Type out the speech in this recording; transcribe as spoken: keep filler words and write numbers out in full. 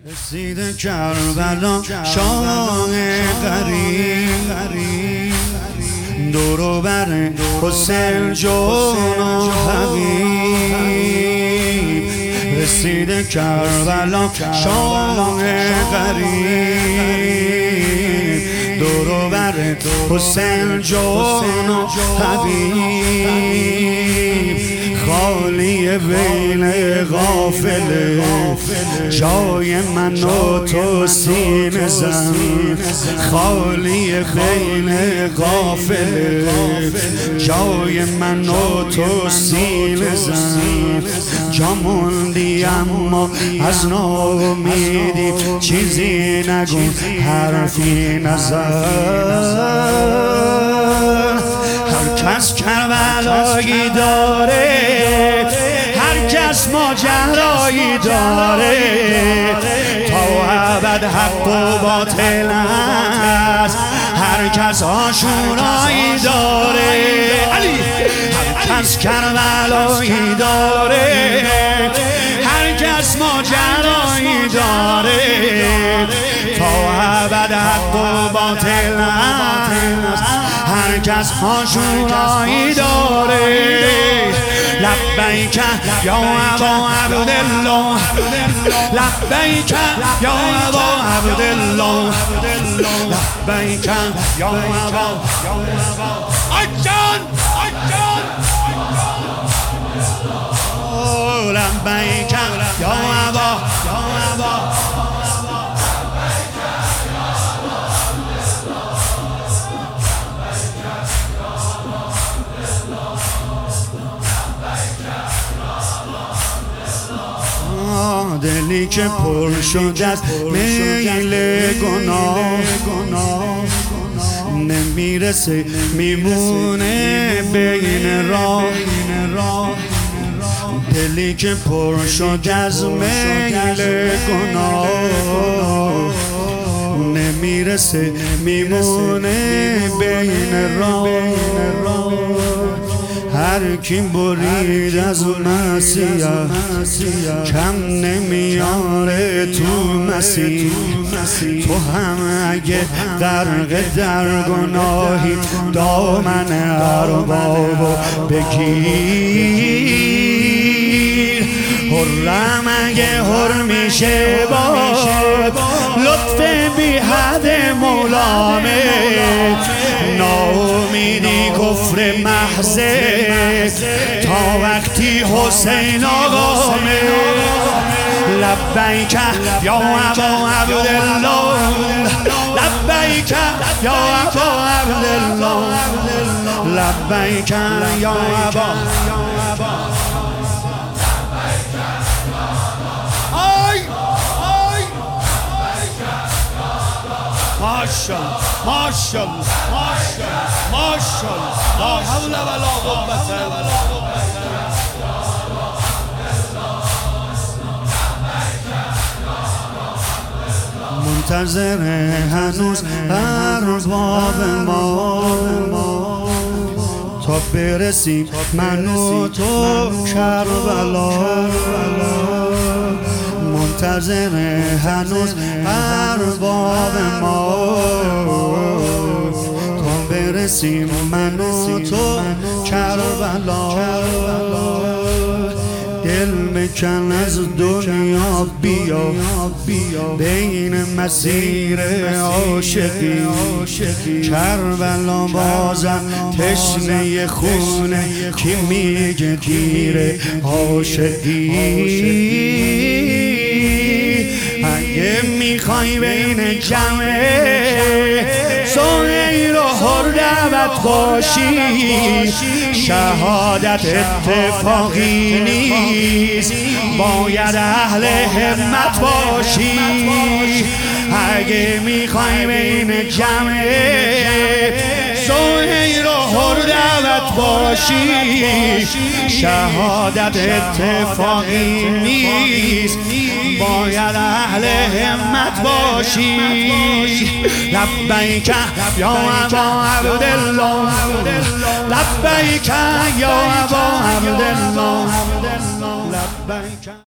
رسید کربلا شاه غریب، دور و بر حسین جون و حبیب. رسید کربلا شاه غریب، دور و بر حسین جون و حبیب. خالی بین غافله جای من و تو سینه زن، خالی بین غافله جای من و تو سینه زن. جا موندی اما از ناامیدی چیزی نگو، حرفی نزن. هر کس کربلایی داره، هر کس ماجرایی داره، تا ابد حق و باطل است. هر کس عاشورایی داره، علی. هر کس کربلایی داره، هر کس ماجرایی داره، تا ابد حق و باطل است. هر کس عاشورایی داره. لبیک یا ابا عبدالله، لبیک یا ابا عبدالله، لبیک یا ابا آجان آجان لبیک یا ابا یا ابا دلی که پر شد از میل گناه، نمیرسه میمونه بین راه. دلی که پر شد از میل گناه، نمیرسه میمونه بین راه. هر کی برید از مسیح کم نمیاره تو مسیح. تو هم اگه غرق در گناهی دامن اربابو بگیر. حرم اگه حر میشه باد لطف بی حد مولامه. ناامیدی کفر محضه تا وقتی حسین آقامه. لبیک یا ابا عبدالله، لبیک یا ابا عبدالله، لبیک یا ابا. ماشاءالله ماشاءالله ماشاءالله ماشاءالله لا حول ولا قوة الا بالله. منتظر هنوز ارباب ما تا برسیم من و تو کربلا. منتظر هنوز ارباب ما تا برسیم من و تو کربلا. دل بکن از دنیا بیا بین مسیر عاشقی. کربلا بازم تشنه خونه کی میگه گیر عاشقی. اگه میخوای بین جمع سهیل و حر دعوت باشی، شهادت اتفاقی نیست، باید اهل همت باشی. اگه میخوای بین جمع سهیل و حر دعوت باشی، شهادت اتفاقی نیست، باید اهل همت باشی. لبیک یا ابا عبدالله، لبیک یا ابا عبدالله، لبیک.